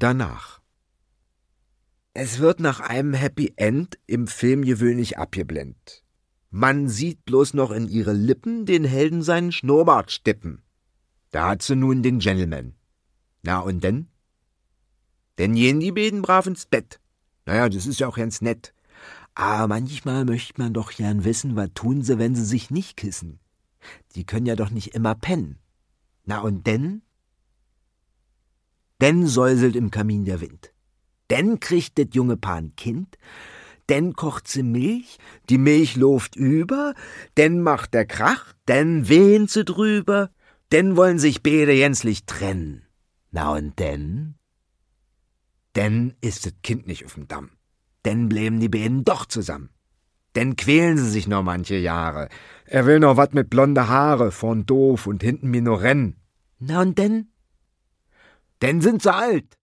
danach. Es wird nach einem Happy End im Film gewöhnlich abgeblendet. Man sieht bloß noch in ihre Lippen den Helden seinen Schnurrbart stippen. Da hat sie nun den Gentleman. Na und denn? Denn gehen die beiden brav ins Bett. Naja, das ist ja auch ganz nett. Aber manchmal möchte man doch gern wissen, was tun sie, wenn sie sich nicht kissen. Die können ja doch nicht immer pennen. Na und denn? Denn säuselt im Kamin der Wind. Denn kriegt das junge Paar ein Kind. Denn kocht sie Milch, die Milch läuft über. Denn macht der Krach, denn wehen sie drüber. Denn wollen sich beide gänzlich trennen. Na und denn? Denn ist das Kind nicht auf dem Damm. Denn bleiben die beiden doch zusammen. Denn quälen sie sich noch manche Jahre. Er will noch wat mit blonde Haare, vorn doof und hinten mir nur rennen. Na und denn? Denn sind sie alt.